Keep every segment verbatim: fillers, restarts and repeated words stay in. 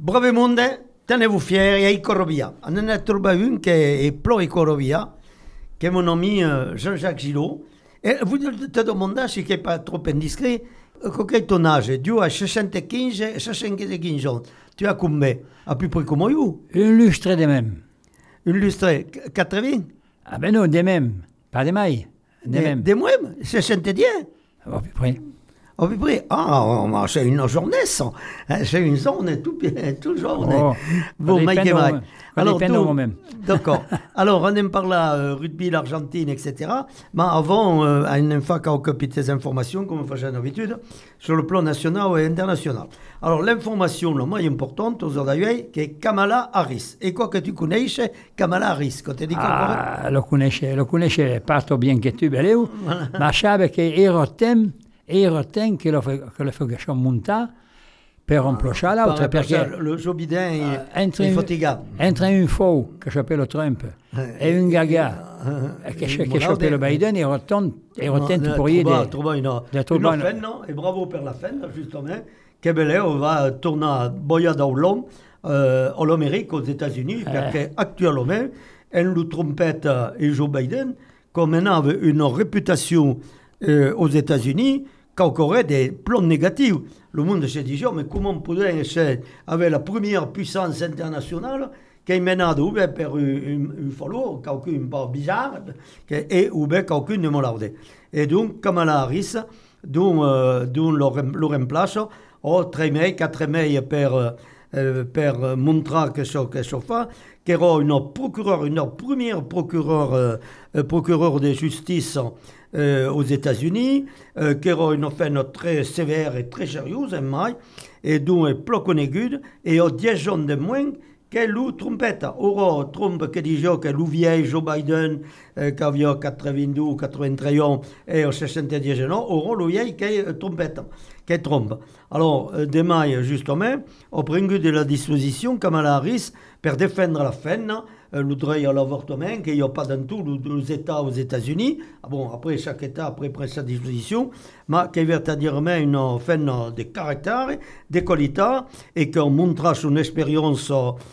Bravi monde, tenez-vous fiers, e Corrovia. On en a trouvé une qui est Plo Corrovia, qui est mon ami euh, Jean-Jacques Gillot. Et vous te demandez, si ce n'est pas trop indiscret, quel est ton âge? Tu as soixante-quinze, soixante-quinze ans. Tu as combien? À peu près comme moi? Une lustre des mêmes. Une lustre quatre-vingts? Ah ben non, des mêmes. Pas des mailles. Des Des, mêmes. des mêmes? soixante-dix? À peu près. À peu près. Ah, c'est une journée, ça. C'est une zone tout, tout journée. Oh, Bon, Mike et Mike. Alors, tout, même. D'accord. Alors, on aime par là euh, rugby, l'Argentine, et cetera. Mais avant, euh, une fois qu'on occupe ces informations, comme on fait d'habitude, sur le plan national et international. Alors, l'information la moins importante aujourd'hui, c'est Kamala Harris. Et quoi que tu connaisses, Kamala Harris, quand tu dis Ah, lo conosce, lo conosce, parto bien che tu, beleu, ma sabe che ero tem, ero tem che lo, che lo facciamo montare per implosciare l'altro, perché le Joe Biden uh, è, è fatigato. Entra un faux che s'appelle Trump e un gaga che s'appelle Biden e retourne e retourne pour y aider. Trouva une une fin, et bravo per la fin, justement, che bello va tornare boia da l'homme euh, all'America, aux États-Unis, perché actuellement, elle nous trompette et Joe Biden, comme on avait une réputation euh, aux États-Unis, qu'il y aurait des plans négatifs. Le monde se dit, mais comment pourrait-il avec la première puissance internationale qui est menée par un follow, quelqu'un pas bizarre, et ou bien quelqu'un de malade. Et donc, Kamala Harris, dont, euh, dont le, le remplace, au trois mai, quatre mai per, euh, per montrer que ça que ça fait, qui era une procureure, une première procureure, euh, procureure de justice euh, aux États-Unis, euh, qui era une affaire très sévère et très sérieuse, mai, et dont est plus connue, et au dix ans de moins que le trompette. Ora Trump qui disait que le vieil Joe Biden, euh, qui avait quatre-vingt-deux ou quatre-vingt-treize ans, et au soixante-dix ans, ora le vieil qui est trompette, qui est Trump. Alors, euh, demain, justement, au pris de la disposition, Kamala Harris, pour défendre la fin, euh, le droit à l'avortement, qu'il n'y a pas dans tous les États aux États-Unis. Ah bon, après, chaque État après, prend sa disposition, mais qui est véritablement une fin de caractère, de qualité, et qu'on montre son expérience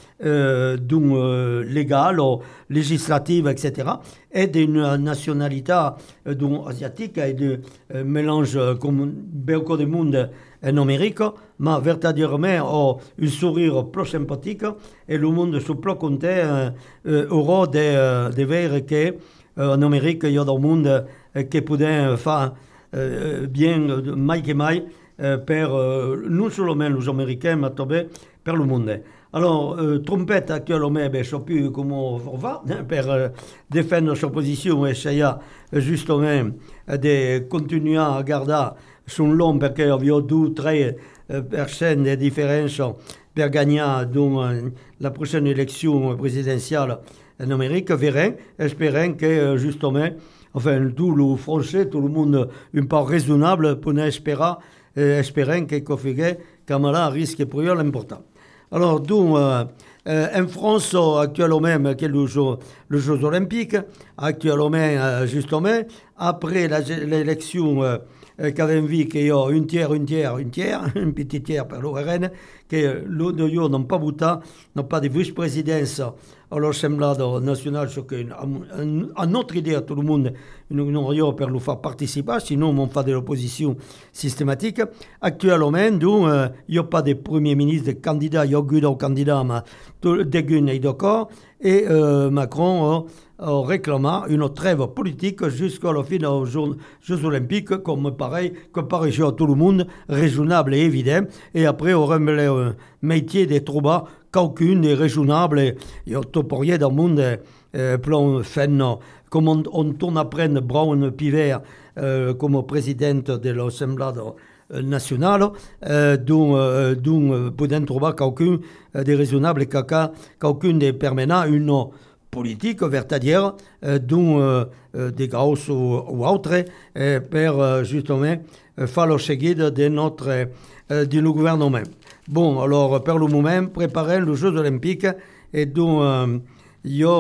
euh, euh, légale, législative, et cetera, et d'une nationalité euh, asiatique, et de euh, mélange, euh, comme beaucoup de monde en Amérique, mais véritablement oh, un sourire plus sympathique et le monde se plus content euh, euh, heureux de, euh, de voir qu'en euh, Amérique, il y a des monde euh, qui peuvent faire euh, bien, mai que mai, euh, per, euh, non seulement les Américains, mais aussi pour le monde. Alors, euh, Trompette actuellement, ben, je ne sais plus comment on va, hein, pour euh, défendre sa position et essayer justement de continuer à garder son long parce qu'il y avait deux trois personnes de différence pour gagner dans euh, la prochaine élection présidentielle en Amérique. Verrons, espérons que justement, enfin, tout le français, tout le monde, une part raisonnable pour espérer, euh, espérons que Kamala risque pour eux l'important. Alors, donc, euh, euh, en France, actuellement même, que le jeu, les Jeux Olympiques, actuellement, euh, justement, après la, l'élection euh, qu'avait vu qu'il y a un tiers, un tiers, un tiers, un petit tiers par l'O R N, que l'autre de eux n'ont pas voté, n'ont pas de vice-présidence à l'Assemblée nationale, ce qui à notre idée, à tout le monde, nous n'aurions pour le faire participer, sinon on fait de l'opposition systématique. Actuellement, donc, euh, il n'y a pas de premier ministre, de candidat, il y a aucun candidat, mais des est d'accord, et euh, Macron a, a réclamé une trêve politique jusqu'à la fin des Jeux, Jeux Olympiques, comme pareil, que paraît à tout le monde, raisonnable et évident, et après on remet le métier des troubas, qu'aucune est raisonnable, et il y a tout pour dans le monde, euh, plan fin, comme on, on tourne après Brown Piver euh, comme présidente de l'Assemblée nationale, euh, dont, euh, dont euh, peut-être trouver qu'aucun euh, des raisonnables et qu'aucun des permanents une politique, c'est-à-dire euh, dont euh, euh, des grosses ou, ou autres, euh, pour euh, justement euh, faire le seguide de notre euh, du gouvernement. Bon, alors, pour le moment, préparer les Jeux Olympiques et dont euh, il y a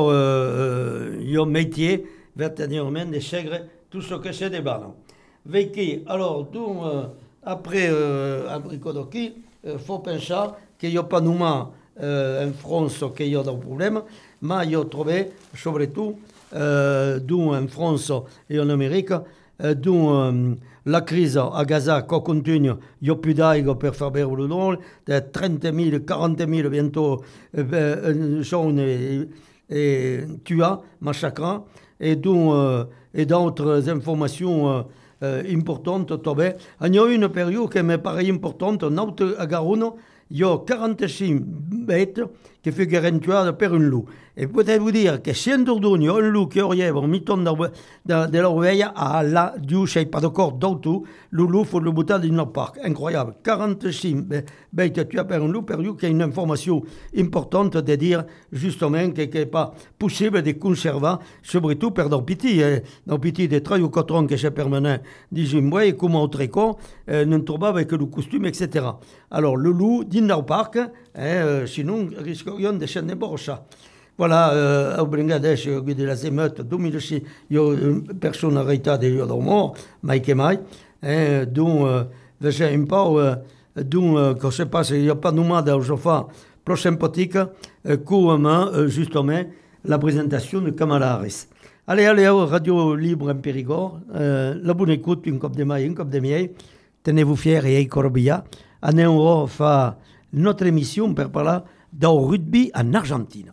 euh, un métier, véritablement, de chègre tout ce que c'est des ballons. Vécu, alors, donc, euh, après, euh, après Kodoki, il euh, faut penser qu'il n'y a pas nous euh, en France qu'il y a des problèmes, mais il y a trouvé, surtout, euh, d'où en France et en Amérique, euh, d'où euh, la crise à Gaza qui continue, il n'y a plus d'aide pour faire le don, de trente mille, quarante mille bientôt euh, sont et, et tués, massacrés, et d'où euh, et d'autres informations euh, euh, importantes. Il y a une période qui me paraît importante, à Garonne, il y a quarante-cinq bêtes qui font garantir par un loup. Et peut-être vous dire que si un il y a un loup qui aurait mis de l'oreille à la Dieu, je ne sais pas d'accord, d'autres, le loup faut le bouton dans le parc. Incroyable. quarante-cinq bêtes tuées par un loup, perdu, qui est une information importante de dire justement qu'il n'est pas possible de conserver, surtout pour nos petits, nos petits de trois ou quatre ans qui sont permanents, dix-huit mois, et comme au tricot, euh, nous trouvons avec le costume, et cetera. Alors, le loup, dans le parc, hein, euh, sinon, risquerions de chaîner borcha. Voilà, euh, au Bangladesh, il y a des émeutes, il y a une personne arrêtée de lieu de mort, mais qui mai, hein, dont, euh, je un peu, euh, dont, euh, que je sais pas, il n'y a pas de nom de je fais plus sympathique, euh, comme, euh, justement, la présentation de Kamala Harris. Allez, allez, Radio Libre en Périgord, euh, la bonne écoute, une coupe de maille, une coupe de miel, tenez-vous fiers et corbilla. Année on va faire notre émission pour parler du rugby en Argentine.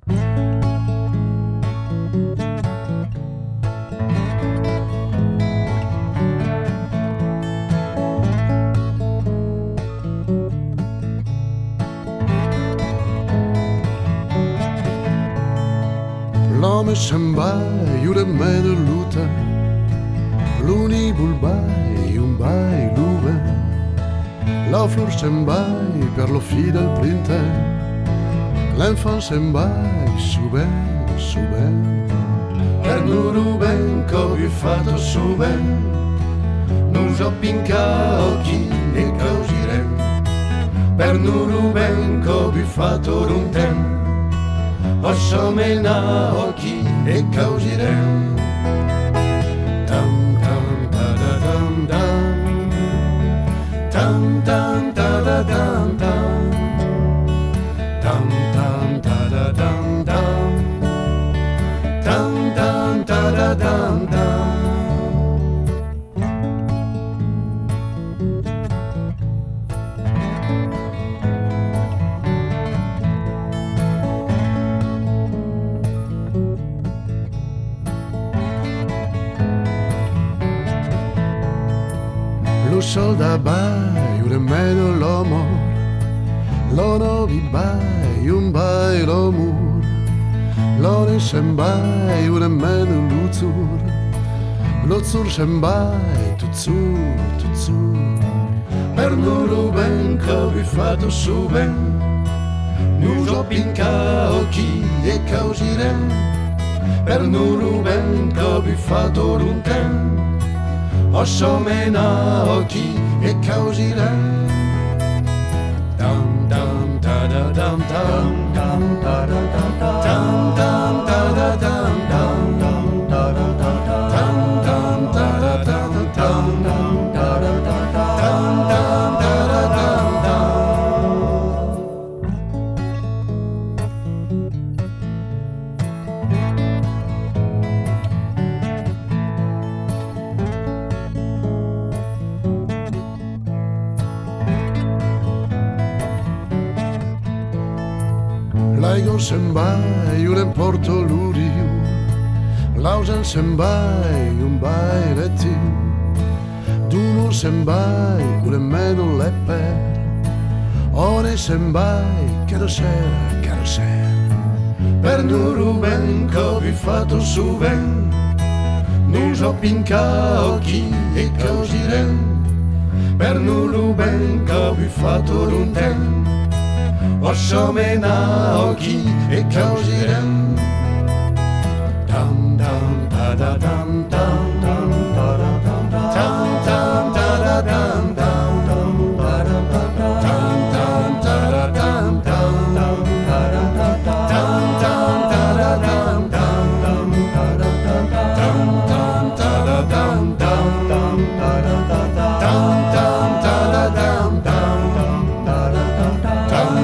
L'homme se'n va i una mena luta, l'uni bulbai, un bai l'uve, la flor se'n va per lo fi del printemps, l'enfant se'n va subent, subent, per nuru ben che ho fatto subent, non so pinca occhi ne causirem, per nuru ben che ho fatto un tempo, posso mena occhi e causirem. Tam tam ta da tam tam, tam tam ta da tam tam, tam tam ta da tam tam, tam tam ta da tam tam. Solda bai, una meno l'amor, l'ono vi bai, un bai l'amor, l'one sem bai, una meno l'uzur, l'uzur sem bai, tuzzur, tuzzur, per nuru ben che vi fatto su ben, nu so pinca occhi e causirem, per nuru ben che vi fatto un tempo, osso mena occhi e causirem. Dam dam ta da dam dam dam ta da dam dam dam ta da dam dam dam ta da dam dam ta da dam dam dam ta da dam dam ta da dam dam. L'aigo se'n vai, un emporto l'uriu, l'ausen se'n vai, un vai lettiu, d'uno se'n vai, un meno leppe, ore se'n vai, carosera, carosera, per nuru ben che vi fatto su ben, nu so pinca occhi e causirem, per nuru ben che vi fatto un tempo, osso mena occhi e causirem. Tam tam ta da tam tam tam ta da tam tam tam ta da tam tam tam ta da tam tam ta da tam tam tam ta da tam tam ta da tam tam ta da tam tam ta da tam tam ta da tam tam ta da tam tam ta da tam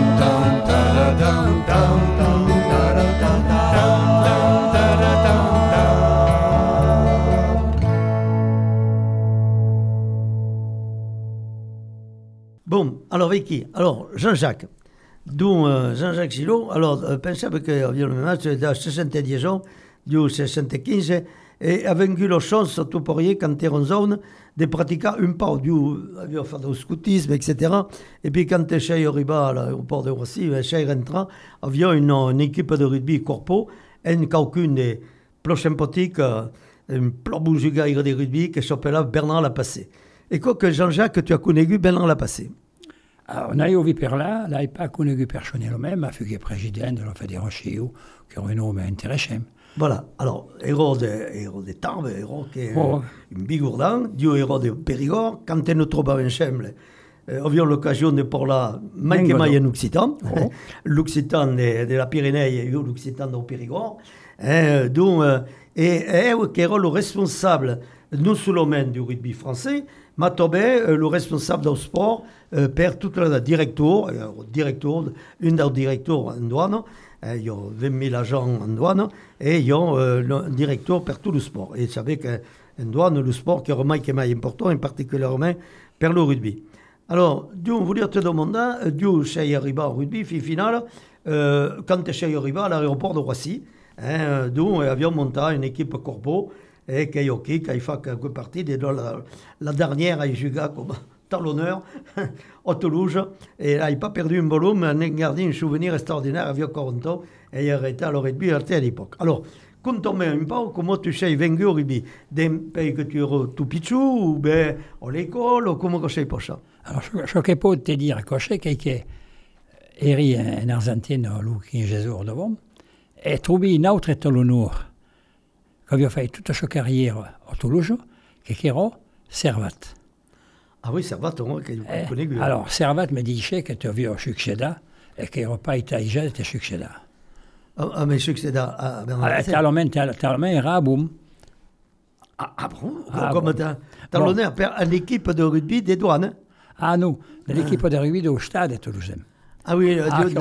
Alors, avec qui? Alors, Jean-Jacques. D'où euh, Jean-Jacques Gillot. Alors, euh, pensavo che aveva le match da sessantadieci ans, du soixante-quinze, et a vaincu la chance, tout pourrier, quand era en zone, de pratiquer un peu du, aveva fatto scoutisme, et cetera. Et puis, quand c'è arriva à l'aéroport de Roissy, c'è rentra, aveva une, une équipe de rugby corpo, et quelqu'un des prochains potiques, un plomb jugaire de rugby qui s'appelait Bernard Lapassé. Et quoi que Jean-Jacques, tu as connu Bernard Lapassé? Alors, on a eu per là, là, il pas connu personnellement, mais il est président de la fédération, qui a un nom intéressant. Voilà, alors, héros de, héros de Tarbes, héros qui est oh. un bigourdan, Dieu héros de Périgord, quand nous trouvons ensemble, euh, avions l'occasion de parler mai que mai en occitan, oh. l'occitan de, de la Pyrénées et l'occitan du Périgord, eh, donc, euh, et elle qui era le responsable non seulement du rugby français, mais aussi euh, le responsable du sport euh, per tout le directeur, euh, directeur, un des directeurs en douane, euh, il y a vingt mille agents en douane, et il y a euh, le directeur per tout le sport. Et vous savez qu'en douane, le sport qui est vraiment important, et particulièrement per le rugby. Alors, Dieu, on voulait te demander, Dieu, c'est arrivé au rugby, fin finale, euh, quand c'est arrivé à l'aéroport de Roissy, hein, nous avions monté une équipe corpo, et qui a qui a fait quelques parties, de la, la dernière a joué comme talonneur à Toulouse, et il n'a pas perdu un volume, mais il a gardé un souvenir extraordinaire, il avait quarante ans, et il a arrêté à le rugby à l'époque. Alors, conte-moi un peu comment tu sais venu au rugby, d'un pays que tu es tout petit, ou bien à l'école, ou comment tu sais pas ça? Alors, je ne peux pas te dire que je sais qu'il y a en Argentine, quinze jours devant, et trouvé une autre talonneur, qui avait fait toute sa carrière à Toulouse, qui era Servat. Ah oui, Servat, on eh, connaît. Alors, Servat me disait que tu avais un succès et qu'il n'aurait pas été déjà un succès. Ah, ah, mais succès ah, ben, ah, Talonné, Talonné era boum. Ah, ah bon? Ah, comme bon. Talonné bon. A une équipe de rugby des douanes? Ah non, de l'équipe ah. de rugby du Stade de Toulouse. Ah oui, ah, Dieu,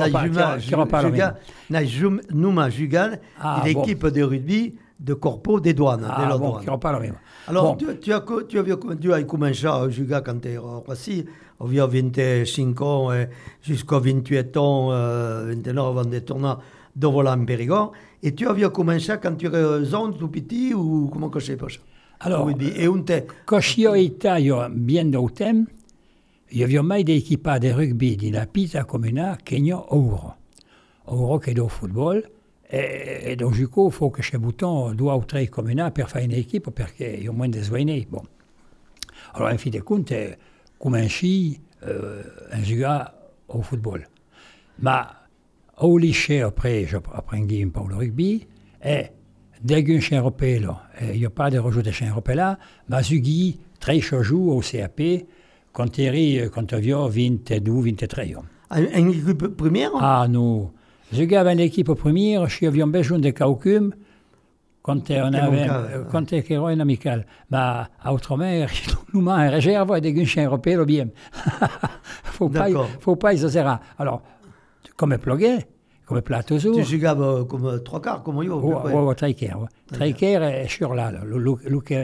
la Juma Jugal, l'équipe de rugby de Corpo des douanes. Ah, de bon, qui n'ont pas la même. Alors, bon. tu, tu, as, tu, avais, tu as commencé à jouer quand tu étais à Roissy, il y a vingt-cinq ans jusqu'à vingt-huit ans, euh, vingt-neuf avant de tourner devant en Périgord. Et tu avais commencé quand tu étais jeune, tout petit, ou comment que je sais pas ça? Alors, et on quand j'étais bien d'automne, il y avait mai des équipes de rugby de la pizza commune qui n'y a Ouro. Ouro qui est au football. Et, et donc, du coup, il faut que chez Bouton, deux ou trois communes pour faire une équipe, parce qu'il y a moins de soignés. Bon. Alors, en fin de compte, commencé euh, un joueur au football. Mais au lycée, après, j'apprenais un peu le rugby, et dès que je suis européen, il n'y a pas de rejout de chez européen, mais j'ai joué très jours au C A P, quand tu avais vingt-deux, vingt-trois ans. Une équipe première? Ah non. Je gavais l'équipe première, je avais besoin de Caucum quand on avait quand on était amical. Mais autrement, nous avons un réserve de Gunchen européen bien. faut pas, faut pas exagérer. Alors, comme plugué, comme plateau. Tu jouais comme trois quarts, comme yo. Oui, oui, très clair. Très clair est sur là. Le qui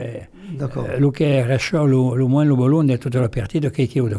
reste le moins le ballon de toute la partie de quelque chose.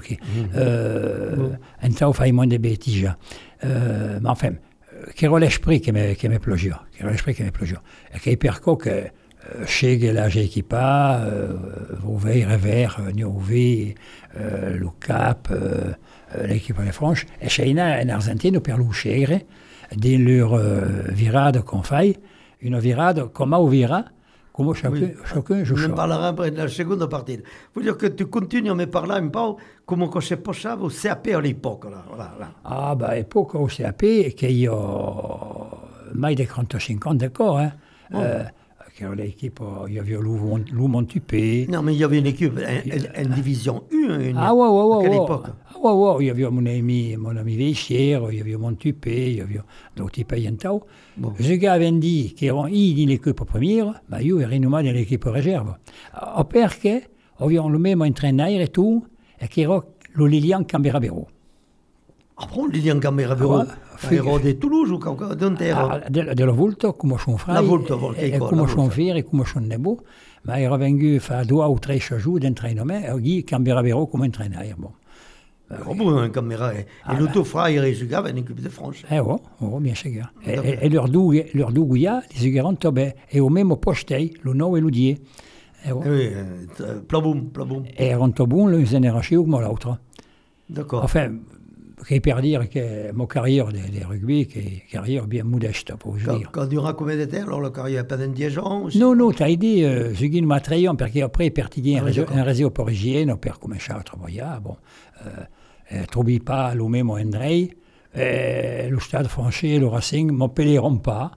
Un temps, on fait moins de bêtises. Mais enfin. Qui era l'esprit qui me, qui me plaisait, qui era l'esprit qui me plaisait. Et qui perco que chez la équipa, Vauvé, Revers, Niouvé, le Cap, l'équipe de France, et chez une en Argentine, per l'uscire, dans leur virade qu'on fait, une virade comme au vira, comme chacun, oui. chacun joue. On en parlera après de la seconde partie. Il faut dire que tu continues à me parler un peu comment que c'est possible au C A P à l'époque. Là, là, là. Ah, ben, à l'époque, au C A P, qu'il y a mai de trente-cinq ans d'accord, hein. Oh. Euh, l'équipe, il y avait Lou Montupé. Non, mais il y avait une équipe, une, une division un ah, ouais, ouais, ouais, à quelle ouais. époque? Ah, ouais, ouais, il y avait mon ami, mon ami Veissière, il y avait Montupé, il y avait d'autres pays en tau. Bon. Ce gars avait dit qu'ils étaient dans l'équipe première, mais ils étaient dans l'équipe réserve. Parce qu'ils avaient le même entraîneur et tout, et qui era le Lilian Camberabero. Ah bon, Lilian Camberabero? Era de Toulouse ou d'on era? De, de la Volta, come sono frei, la Volta, e, e come sono fieri, e come sono nebo, ma era venuto fa due o tre jours d'entraînement, e lì Camberabero come entraîneur. Bon. Era buono in camera. E Ah, il tuo frère giocava in equipe de France. Eh oh, oh bien sûr. E, e, e leurs deux, leurs deux gouillards, ils jouaient tombés. Et au même poste, le nord et le dieu. Eh oh. Eh oui, euh, plaboum, plaboum. Et erano bons l'un génération comme l'autre. D'accord. Enfin, che per dire che ma carrière de, de rugby, che carrière bien modeste, pour vous Quand, dire. quand durant combien de temps, alors la carrière pas d'un dix ans? Non, non, t'as dit, euh, je gagne ma trayon, parce qu'après, per ti dire Ah, un oui, réseau, d'accord. un réseau parigien, per cominciare a lavorare, bon, euh, eh, trovi pas lo même Andrei, eh, lo Stade français, le Racing, m'appelleront pas.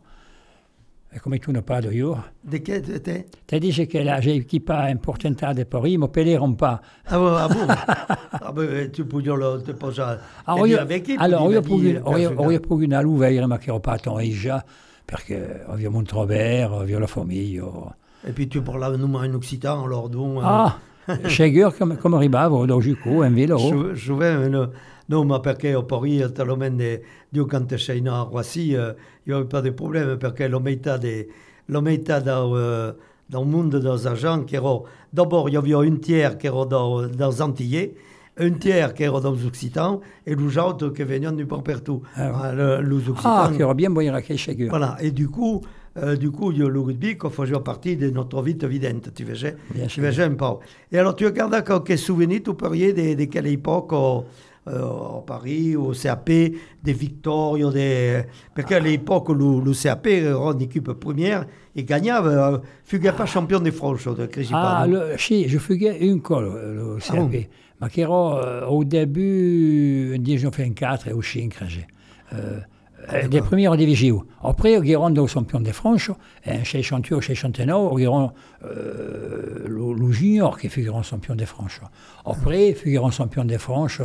E come tu ne parles io, De quel t'étais? ti dice che la l'équipe importante de Paris, m'appelleront pas. Ah bon, ah bon. Ah ben, tu peux dire, le- te poser Alors, io, allora, io pugli io pugli una luveira, ma che ho fatto già, perché ovvio Montrobert, ovvio la famiglia. Et puis tu parles nous en occitan, alors donc... Ah, Schenker come, come arrivavo da Giuco, in velo. Je, je vais, no, no, ma perché ho Paris, talmente di quand sei a Roissy, il n'y avait pas de problème, perché la metà, de, la metà dans, euh, dans le monde des agents, qui era, d'abord il y avait un tiers qui era dans, dans les Antillais, un tiers qui era dans les Occitans, et les autres qui venaient du partout. Ah, Ah, le, les Occitans. Ah, che era bien buono che Schenker. Voilà, et du coup, euh, du coup, il y a le rugby qui faisait partie de notre vie évidente, tu vois. Bien Tu sûr. vois un peu. Et alors, tu regardes quel souvenir tu pourrais de, de quelle époque au, euh, à Paris, au C A P, des victoires, des... parce qu'à l'époque, le, le C A P era une équipe première et gagnait, euh, fut pas champion de France, de Ah, Crégipano. le, sì, je faisais une col, le C A P. Ah bon? Ma che era, au début, disons, fait un quatre ou cinq, euh, Ah, des premières divisions. Après, on gagne le champion de France, en soixante-huit, soixante-neuf, on gagne euh, le, le junior qui figure champion de France. Après, figure champion de France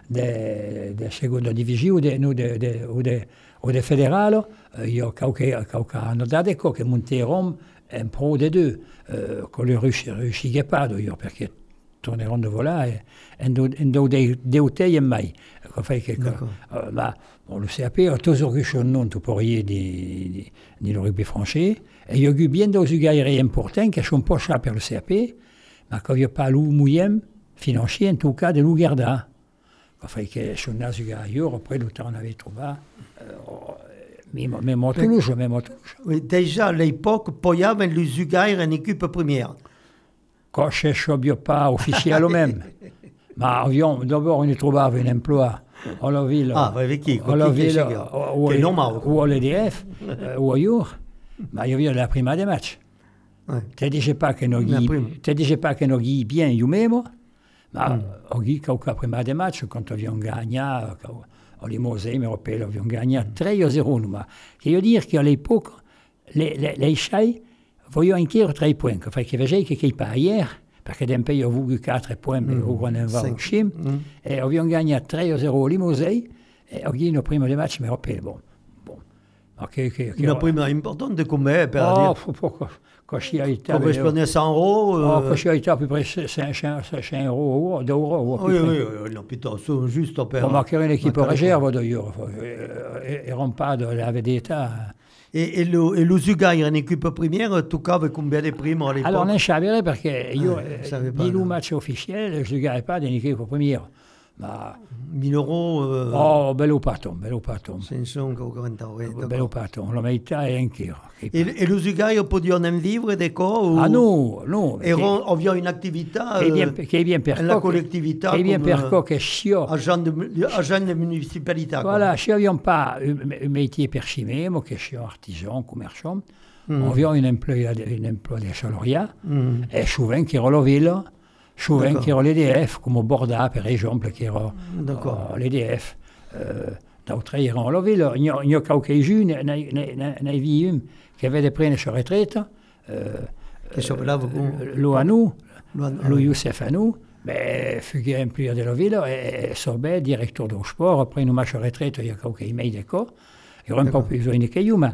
de, de seconde division ou de, ou de, de, ou de, ou de fédéral. Il y a quelques années che monteront un pro des deux, euh, qu'on ne réussissait pas d'ailleurs, parce que torneront de voilà et non deutei mai. Fa che uh, ma bon, le C A P a toujours eu son nom tu pourriez di di le rugby français et il y a eu bien des joueurs importants qui sont pas chapés le C A P mais qu'il n'y a pas le moyen financier en tout cas de le garder. Fa che sono des joueurs après le temps on avait trouvé même même à Toulouse même à Toulouse. Oui, déjà, à l'époque, il y avait les Ugaires en équipe première. Quand je ne suis pas officiel même. Mais d'abord, on trouvait un emploi à la ville. Ah, avec qui? À la ville, ou à l'E D F, ou ailleurs. Mais il y avait la prima des matchs. Tu ne disais pas que nous guions bien nous-mêmes, mais on guille quelques prima des matchs quand on vient gagner. Au Limousin, mais européen, on vient gagner trois à zéro. Je veux dire qu'à l'époque, les, les, les chais voyaient un quart trois points. Enfin, que vegeai che pas hier, perché d'un pays a voulu quatre points, mais au grand va au chim, et on vient gagner trois à zéro au Limousin, et on gagne le premier des matchs européens. Bon, bon. Okay, okay, okay. Une prima importante de combien, per oh, dire? Faut pas quand je suis à l'Italie. Correspondait cent euros. Oh, quand je suis à l'Italie, à peu près cinq euros, deux euros. Oui, oui, oui, non, putain, c'est juste au père. On marquait une équipe réserve d'ailleurs. Ils n'ont pas de la vedetta. Et, et, le, et les Ugaires en équipe première, tu avais combien de primes à l'époque? Alors, non savais parce que io, ah, di le match officiel, je ne gagnais pas d'équipe première. Ma... mille euros. Euh... Oh, bello patton, bello patton. cinq quarante ans, oui. Bello patton, la metà è anche. Et, et les Ugaires pouvaient en vivre des quoi ou... Ah non, non. Et on vient une activité. Che bien, che bien per la collectivité. Che bien per co che sio. Agent de, agent de municipalité. Voilà, si n'avions pas un métier per si même, che sio artisan, commerçant, mm. on vient un emploi, un emploi de salariat, mm. et souvent qui la ville. Souvent qui era l'E D F, comme au Borda, per exemple, qui era uh, l'E D F. Uh, D'autres erano alla ville. Il y a, il y a quelques-uns, n'ai vu un qui avait pris sa retraite. Che s'appelava come? Lo Anou, lo Youssef Anou, mais fut employé de la ville, et Sorbet, directeur du sport, après une marche à retraite, il y a quelques emails d'accord. Il n'y a pas plus besoin que eux, mais...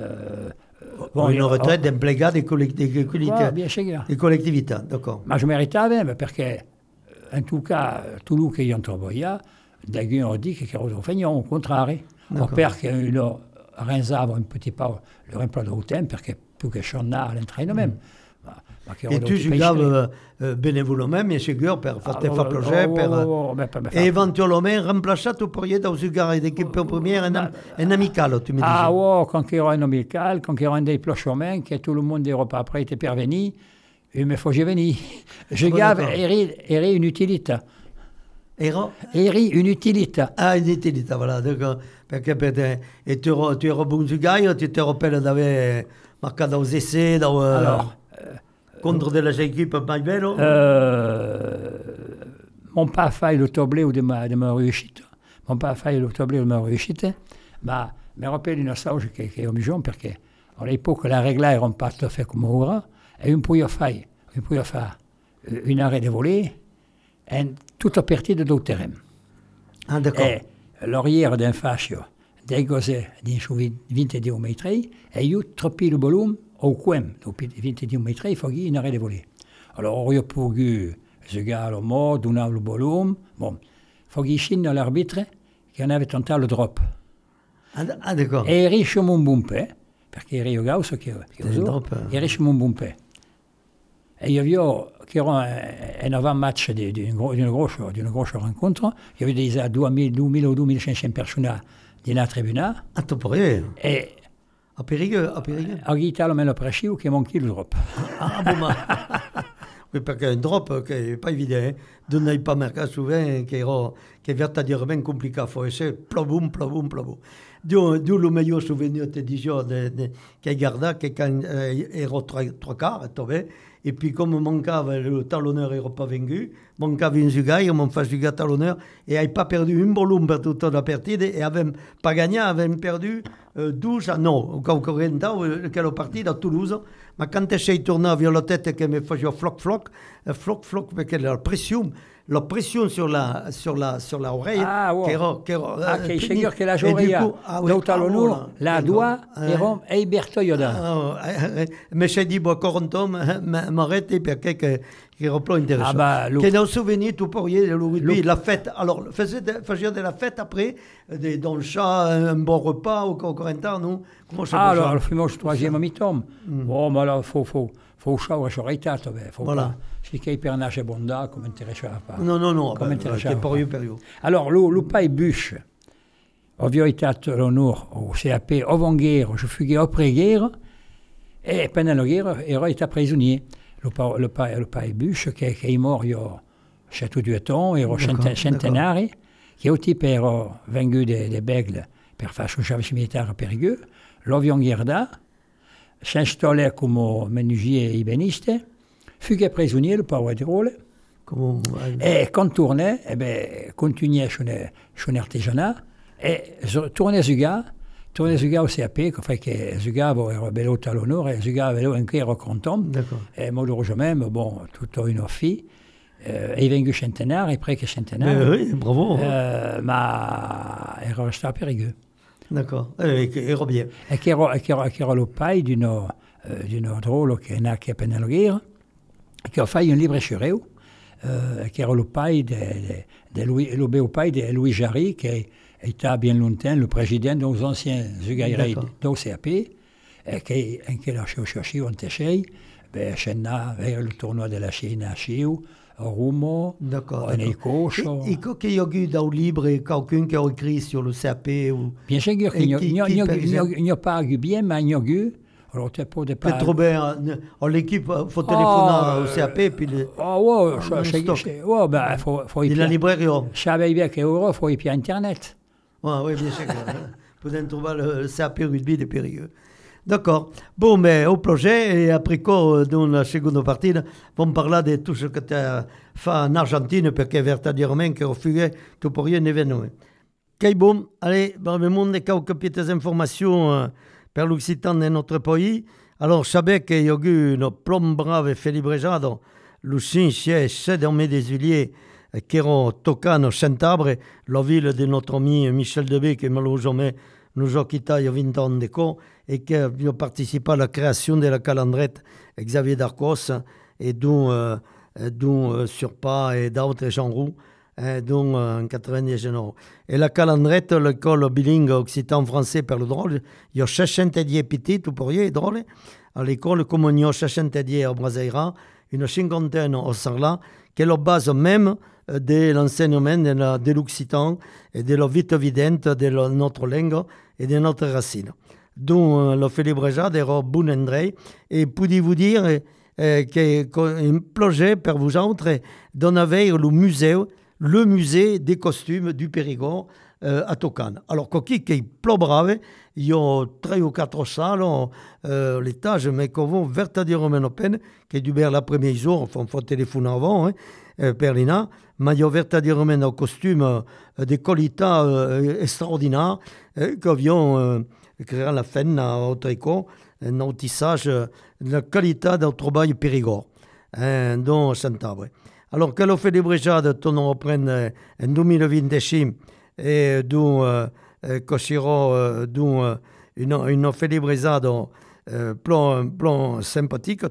Bon, une retraite d'impliqué des collectivités. Ah, bien sûr. Des collectivités, d'accord. Ma je méritava, parce que, en tout cas, tout le che io travaillais, d'alcuns ont dit che erano feignants, au contraire. Mon père, qui renzava un petit peu le emploi de temps, parce que plus que j'en ai à l'entraînement même. Ma, ma et tu jouais euh, bénévolement, mais chez Gure, per faire ah, fa projet, oh, per... Oh, oh, et éventuellement, remplacer, tu pourrais dans une gare d'équipe première, un, un amical, tu me dis. Ah ouais, quand il y aura un amical, quand il y aura un des plats chemins, que tout le monde d'Europe après était pervenu, il me faut que je vienne. Je gagne, eri une utilité. Ero Eri une utilité. Ah, une utilité, voilà, d'accord. Parce que et tu, tu es bon du gars, tu te rappelles d'avoir marqué dans les essais, dans... Euh, Alors... Contre de la équipe plus belle euh, Mon père fait le tableau de ma, de ma réussite. Mon père fait le tableau de ma réussite. Ma, me rappelle une chose qui, qui est amusante parce qu'à l'époque, la règle n'était pas tout à fait comme ora. Et on pouvait faire, on pouvait faire une arrêt de volée et toute la partie de l'autre terrain. Ah, d'accord. Et l'arrière d'un fascio dégosé d'un vingt-deux mètres et il a troppé le volume au coin, dopo ventidue mètres, il faut qu'il y ait une arrêt de voler. Alors, on a pu jouer au mort, donner le volume. Bon, il faut qu'il y ait l'arbitre qui en avait tenté le drop. Ah, d'accord. Et il riche mon bumpé, parce qu'il y a eu un qui il riche mon bumpé. Et il y avait un avant-match d'une grosse, grosse rencontre. Il y avait déjà deux mille ou deux mille cinq cents personnes dans la tribune. Ah, tu pourrais. Et a Périgueux, a Périgueux. A Guitalo me l'ha preso che manchi il drop. Ah, bon, ma... Oui, parce qu'un drop, qui n'est pas évident, hein. De n'aille pas marqué souvent, qui est, qui est véritablement compliqué. Il faut essayer, ploboum, ploboum, ploboum. D'où le meilleur souvenir, te disais, qui est gardé, qui est quand il est trois, trois quarts, et puis comme manquait le talonneur n'était pas vaincu, manquait un jugaï, on fait juger talonneur, et il n'a pas perdu un volume pour toute la partie, et avait pas gagné, avait perdu euh, douze à non, au quarante ans, quelle partie à Toulouse. Mais quand il tourné vers la tête, qu'il me faisait floc, floc, floc, floc, parce que la pression, la pression sur la, sur la, sur la oreille, ah, wow. qui era, qui era, ah, che signor che la gioia, ah, oui, talonneur, ah, la doigt, et rom, e Bertoyoda. Mais j'ai dit, bon, quarante ans, m'arrête, parce que qui reprend intéressant. Ah bah, qui est dans le souvenir, tout pourriez, le rugby, la fête. Alors, faisait de, faisait de la fête après, de, dans le chat, un bon repas, au Corentin, non? Comment ça ah, alors, le fumoso troisième mi-temps. Mm. Oh, ma là, faut, faut, faut usare la reitato, faut voilà. Pas. Si che per nasce bonda, come interessava pas. Non, non, non, come interessava pas. Alors, lo, lo pai bûche, ovvio itato l'onore au C A P, avant guerre, je fughe après guerre, e pendant la guerre, ero été prisonnier. Le pa, le pa, le pai bûche, che, che è morto io château du Eton, ero centenari, che è tipo ero vengu de, de Begle per fare un servizio militare a Périgueux, l'ovio guerda, s'installait come menuisier ibeniste, fughe prisonnier, le pauvre di Role, e quand tournait, eh ben, continuait son artisanat, e tournait su gars, tournait su gars au C A P, che fa che su gars era bello talonore, e su gars bello anche ero content, e malheureusement, bon, tutto une fille, euh, è vengu centenaire, e presque centenaire. Oui, bravo. Euh, ma era restato a Périgueux. D'accord, e ero bien. E che ero, che ero, che ero lo pai di uno, uh, di uno drolo che è nato appena la guerra, che ho fatto un libro sur eux, uh, che ero lo pai de, de, de Louis, lo bel pai di Louis Jarry, che était bien longtemps le président des anciens Zugaïrei do C A P, e che anche la cherché un tessei, ben c'era vers le tournoi de la Chine a Chiu, a Rumo, a Necocho. Et qu'il y a eu dans le livre quelqu'un qui a écrit sur le C A P ou... Bien sûr qu'il n'y a pas eu bien, mais il y a eu. Alors, tu peux de pas... Peut-être bien, l'équipe, il faut téléphoner au C A P, puis... Ah ouais, ouais, ben, faut... Il y a la librairie. Je savais bien qu'il faut y avoir Internet. Oui, bien sûr. Vous pouvez trouver le C A P rugby de Périgueux. D'accord. Bon, mais au projet, et après quoi, dans la seconde partie, on va parler de tout ce que tu as fait en Argentine, parce que véritablement, que refugé, tu pourrais un événement. Ok, bon, allez, dans le monde, quelques petites informations euh, pour l'Occitan de notre pays. Alors, je savais qu'il y a eu une plombe brave et félibrejado, le cinq et sept mai des juillet, qui ont toqué à Saint-Abre, la ville de notre ami Michel Debé, qui malheureusement nous a quittés il y a vingt ans de co, et qui a participé à la création de la calendrette Xavier Darcos, et dont, euh, dont euh, Surpas et d'autres gens roux, eh, dont en quatre-vingt-dix-neuf. Et la Calandrette, l'école bilingue occitan-français per le drôle, il y a soixante-dix petits, tout pour y est drôle. À l'école, comme il y a soixante-dix au Brazaïra, une cinquantaine au Sarlat, qui est la base même de l'enseignement de, la, de l'occitan et de la vite vidente de la, notre langue et de notre racine. Donc, le Félibrejade est bon André, et pouvez-vous dire eh, qu'un projet pour vous autres d'en avoir le musée, le musée des costumes du Périgord euh, à Tocan. Alors, qui est plus brave, il y a trois ou quatre salles, euh, l'étage, mais qu'on va vertadirement peine, qui est du ber la première jour, enfin, il faut téléphoner avant, hein, euh, per l'Ina, mais il y a vertadirement un costume euh, de qualité euh, extraordinaire, euh, qui vient euh, créer la fin au tricot, un tissage de la qualité d'un travail Périgord, hein, dans Saint-Abre. Alors, quand on fait des brigades, on reprend euh, en deux mille vingt, et d'où euh, Cochiro, euh, d'où euh, une, une fait des brigades euh, plan, plan sympathique,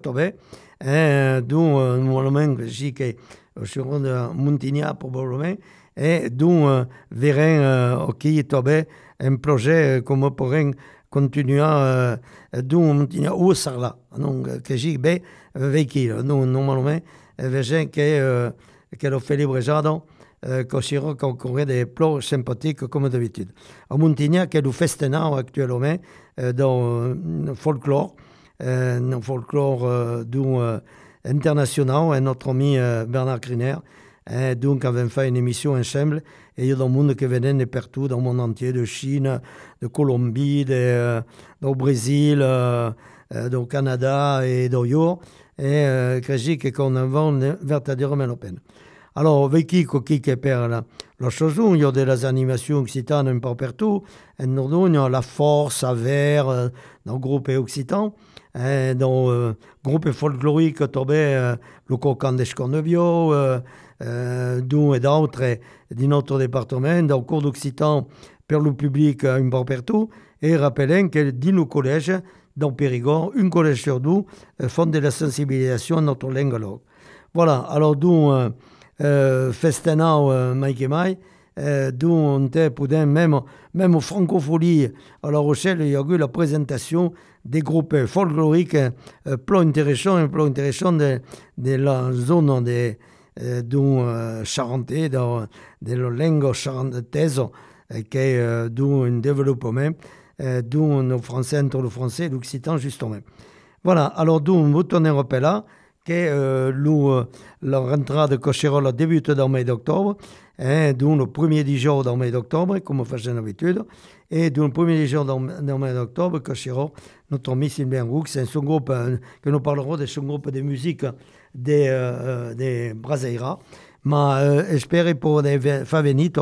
et d'où euh, normalement, je dis que je suis de Montignac probablement, et d'où euh, verrez euh, qui est un projet comme on pourrait continuer euh, d'où Montignac ou Sarlat. Donc, que j'ai bien vécu. Donc, normalement, veja que euh, que le fait les brigades euh, Cochiro concourrait des plats sympathiques comme d'habitude. À Montignac, que nous festonnons actuellement euh, dans le folklore, euh, le folklore euh, euh, international, et notre ami euh, Bernard Criner, euh, donc avait fait une émission ensemble, et il y a des monde qui venaient de partout dans le monde entier, de Chine, de Colombie, de, euh, du Brésil, euh, euh, du Canada et d'ailleurs. Et euh, que je dis qu'on invente vertadirement la peine. Alors, avec qui, qui qui perd la, la chose, il y a des animations occitanes un peu partout. En Nordon, il y a la force à vert euh, dans le groupe occitan, et dans le euh, groupe folklorique, euh, le cocan d'Escornevio, euh, euh, d'où et d'autres de notre département, dans le cours d'occitan, pour le public un peu partout, et rappelons que dans nos collèges, dans Périgord, un collège sur deux euh, font de la sensibilisation à notre langue. Voilà, alors d'où euh, euh, festena euh, Mike et Mai, euh, d'où on était même, même aux francopholies à La Rochelle, il y a eu la présentation des groupes folkloriques euh, plus intéressants, plus intéressants de, de la zone de, euh, d'où euh, charentais, de, de la langue charentaise, euh, qui est euh, d'où un développement. Euh, d'où nos français entre le français et l'occitan, justement. Voilà, alors d'où vous tournez un peu là, que euh, nous, euh, la rentrée de Cochirol débute dans le mois d'octobre, hein, d'où le premier dix jours dans le mois d'octobre, comme on fait d'habitude, et d'où le premier dix jours dans, dans le mois d'octobre, Cochirol, notre ami Sylvain Roux, c'est un sous-groupe, euh, que nous parlerons des sous-groupes de musique des, euh, des Brazaïra, mais euh, j'espère pour les faire venir,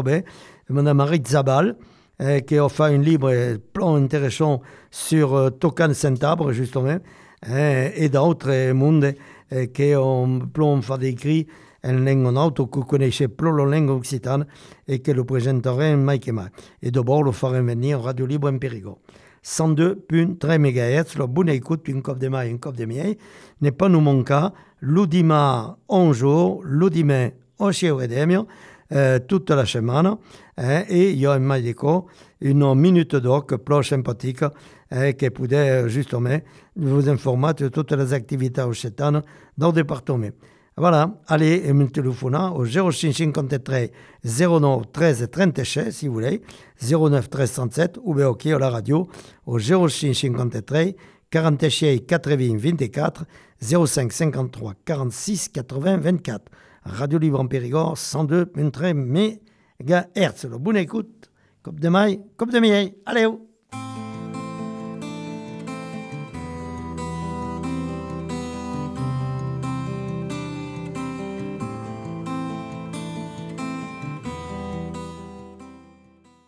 Mme Marie Zabal, Eh, qui a fait un livre plein intéressant sur euh, Tocan Saint-Abre, justement, eh, et d'autres mondes eh, qui ont plein fait d'écrits en langue autre, qui connaissaient plus la langue occitane et qui le présenteraient en Mike et Mike. Et d'abord, le faire venir Radio Libre en Périgord. cent deux virgule trois mégahertz, la bonne écoute, une cop de maille, une cop de miel, n'est pas nous manquer, l'udima un jour, l'udima un chèvre Euh, toute la semaine, eh, et il y a un Maïdeco, une minute doc plus sympathique eh, qui pourrait justement vous informer de toutes les activités occitanes dans le département. Voilà, allez, et mon téléphone au zéro cinq cinquante-trois zéro neuf treize trente-six si vous voulez, zéro neuf treize trente-sept, ou bien ok à la radio au zéro cinq cinquante-trois quarante-six quatre-vingts vingt-quatre, zéro cinq cinquante-trois quarante-six quatre-vingts vingt-quatre. Radio Libre en Périgord, cent deux virgule trois mégahertz. Bonne écoute, comme de maille, comme de miel. Allez, oh.